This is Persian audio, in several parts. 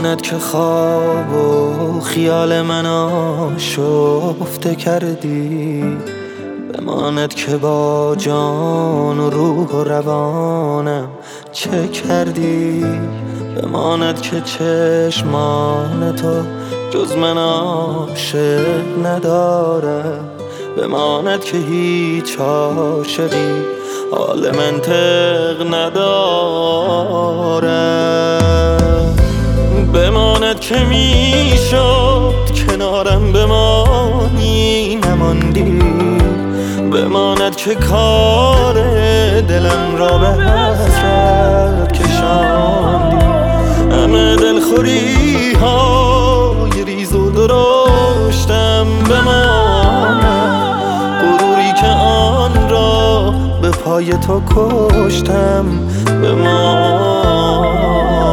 بماند که خواب و خیال من آشفته کردی، بماند که با جان و روح و روانم چه کردی، بماند که چشمان تو جز من عاشق نداره، بماند که هیچ عاشقی حال منطق نداره، بماند که میشد کنارم بمانی نماندی، بماند که کار دلم را به حسرت کشاندی، همه دلخوری های ریز و درشتم بماند، غروری که آن را به پای تو کشتم بماند.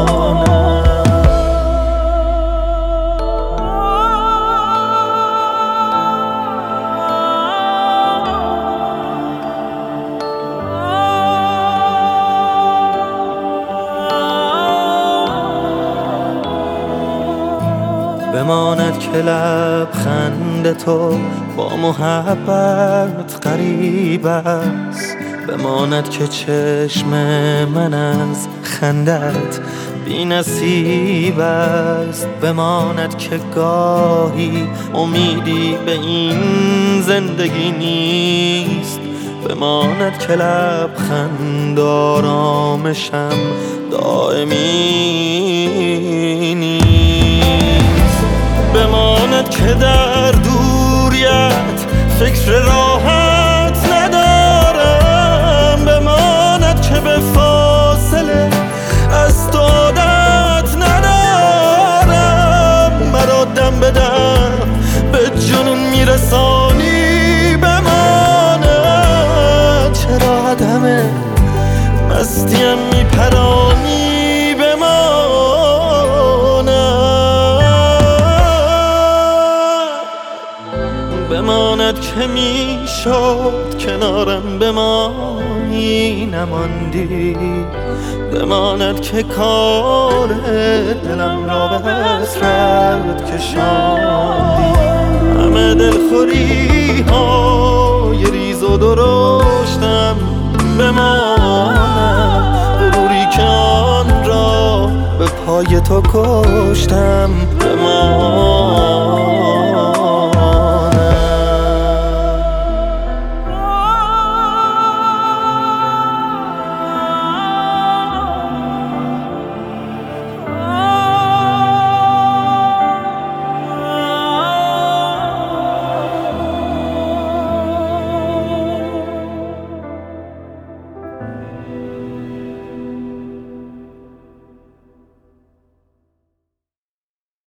بماند که لبخند تو با محبت غریب است، بماند که چشم من از خندت بی نصیب است، بماند که گاهی امیدی به این زندگی نیست، بماند که لبخند آرامشم دائمی نیست، بماند که در دوریت فکر راحت ندارم، بماند که به فاصله از تو عادت ندارم، مرا دم به دم به جنون میرسانی، بماند چرا همه مستیم میپرانی، بماند که میشد کنارم بمانی نماندی، بماند که کار دلم را به حسرت کشاندی، همه دلخوری های ریز و درشتم بماند، غروری که آن را به پای تو کشتم بماند.